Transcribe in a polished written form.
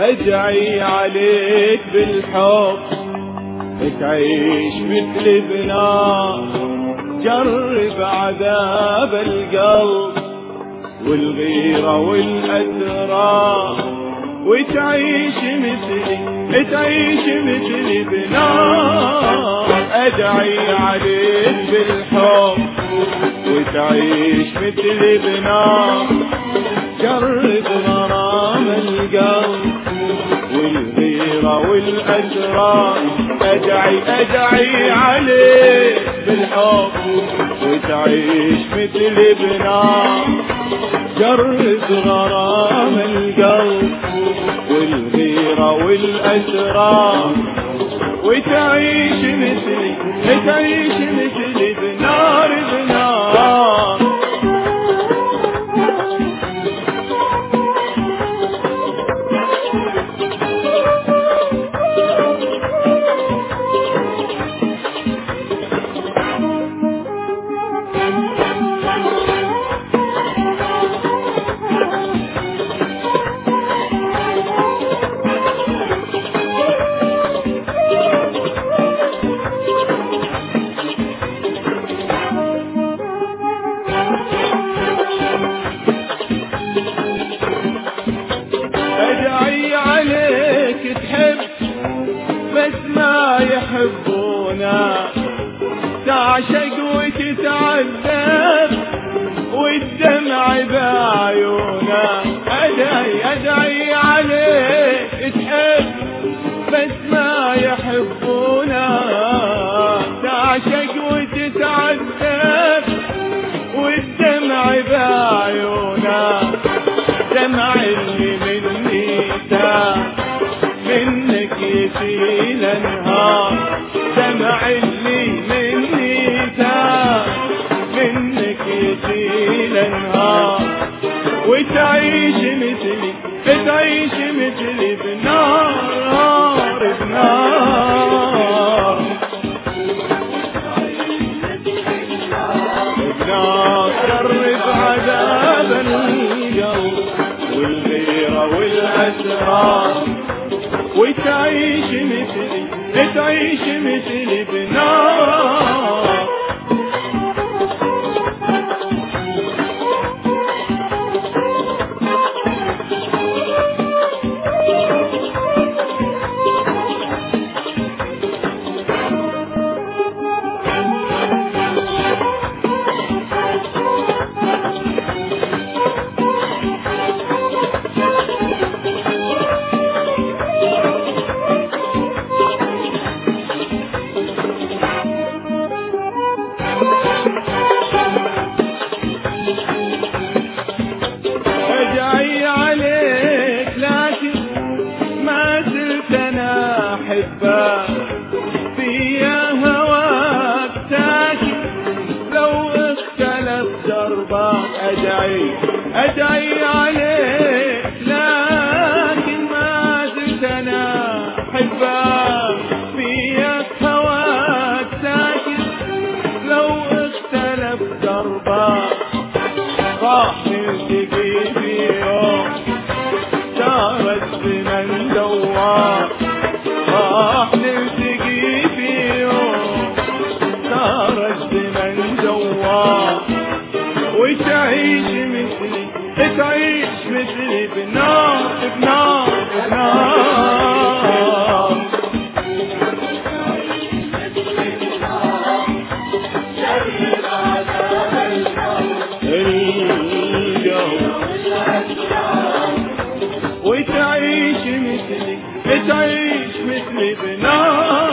ادعي عليك بالحب تعيش مثل بنار، جرب عذاب القلب والغيرة والأسرار، وتعيش مثلي تعيش مثل بنار. ادعي عليك بالحب وتعيش مثل بنار، جرب غرام القلب والغيرة والأسرار. ادعي عليك بالحب وتعيش مثل بنار، جرب غرام القلب والغيرة والأسرار، وتعيش مثلي تعيش مثل بنار بنار. ادعي عليك تحب بس ما يحبونا، تعشق وتتعذب والدمع بعيونا. ادعي عليك تحب بس ما يحبونا، تعشق وتتعذب والدمع بعيونا. دمع اللي مني تاه منك يسيل انهار، دمع اللي مني تاه منك يسيل انهار. وتعيش مثلي تعيش مثلي بنار بنار بنار. جرب عذاب القلب والغيرة والأسرار، وتعيش مثلي بنار. ادعي عليك لكن ما زلت انا احبك، فيا هواك ساكن لو اختلف دربك. ادعي عليك لكن ما زلت انا احبك، فيا هواك ساكن لو اختلف دربك. راح نلتقي في يوم دار الزمن دوار، راح نلتقي في يوم دار الزمن دوار. وتعيش مثلي بنار بنار بنار. وتعيش مثلي بنار.